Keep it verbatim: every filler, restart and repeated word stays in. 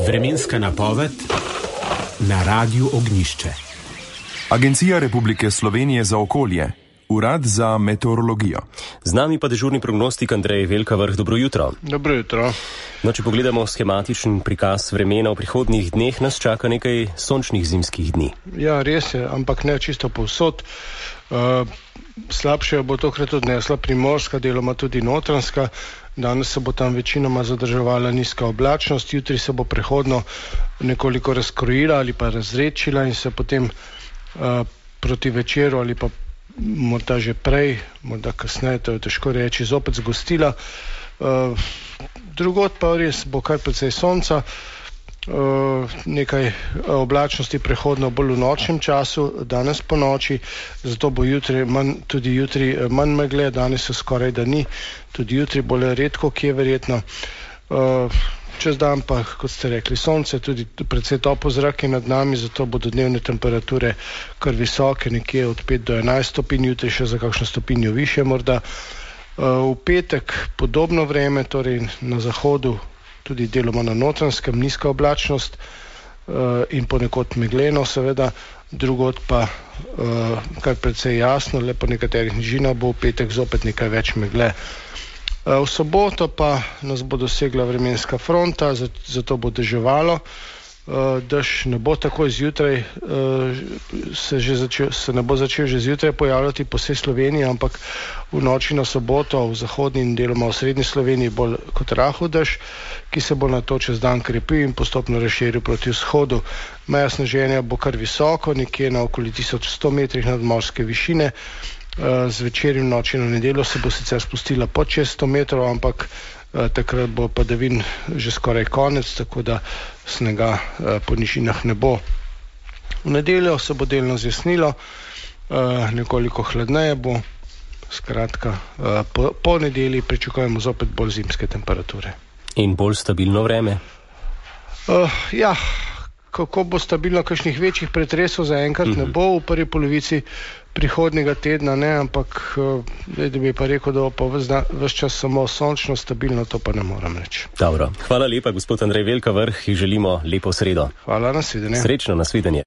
Vremenska napoved na Radiu Ognjišče. Agencija Republike Slovenije za okolje, Urad za meteorologijo. Z nami pa dežurni prognostik Andrej Velkavrh. Dobro jutro. Dobro jutro. No, če pogledamo schematičen prikaz vremena v prihodnjih dneh, nas čaka nekaj sončnih zimskih dni. Ja, res je, ampak ne čisto povsod. Uh, slabše bo tokrat odnesla primorska, deloma tudi notranjska. Danes se bo tam večinoma zadrževala nizka oblačnost, jutri se bo prehodno nekoliko razkrojila ali pa razredčila in se potem uh, proti večeru ali pa morda že prej, morda kasneje, to je težko reči, zopet zgostila. Uh, drugod pa res bo kar precej sonca, uh, nekaj oblačnosti prehodno bolj v nočnem času, danes po noči, zato bo jutri manj, tudi jutri manj megle, danes se skoraj da ni, tudi jutri bolj redko, ki je verjetno. Uh, čez dan pa, kot ste rekli, sonce, tudi precej topo zrak je nad nami, zato bodo dnevne temperature kar visoke, nekje od pet do enajst stopinj, jutri še za kakšno stopinjo više morda. Uh, v petek podobno vreme, torej na zahodu, tudi deloma na notranjskem, nizka oblačnost uh, in ponekod megleno seveda, drugod pa uh, kar precej jasno, le po nekaterih nižinah bo v petek zopet nekaj več megle. V soboto pa nas bo dosegla vremenska fronta, zato bo deževalo. Dež ne bo takoj zjutraj, se, že začel, se ne bo začel že zjutraj pojavljati po vsej Sloveniji, ampak v noči na soboto v zahodni in deloma v srednji Sloveniji bolj kot rahel dež, ki se bo nato čez dan krepil in postopno razširil proti vzhodu. Meja sneženja bo kar visoko, nekje na okoli tisoč sto metrih nadmorske višine. Zvečer in noči na nedeljo se bo sicer spustila pod šeststo metrov, ampak eh, takrat bo padavin že skoraj konec, tako da snega eh, po nižinah ne bo. V nedeljo se bo delno zjasnilo, eh, nekoliko hladneje bo, skratka, eh, po, po nedelji pričakujemo zopet bolj zimske temperature. In bolj stabilno vreme? Uh, ja, kako bo stabilno, kakšnih večjih pretresov zaenkrat uh-huh. ne bo v prvi polovici prihodnjega tedna, ne, ampak da bi pa rekel, da bo pa ves čas samo sončno, stabilno, to pa ne moram reči. Dobro. Hvala lepa, gospod Andrej Velkavrh, in želimo lepo sredo. Hvala, nasvidenje. Srečno, nasvidenje.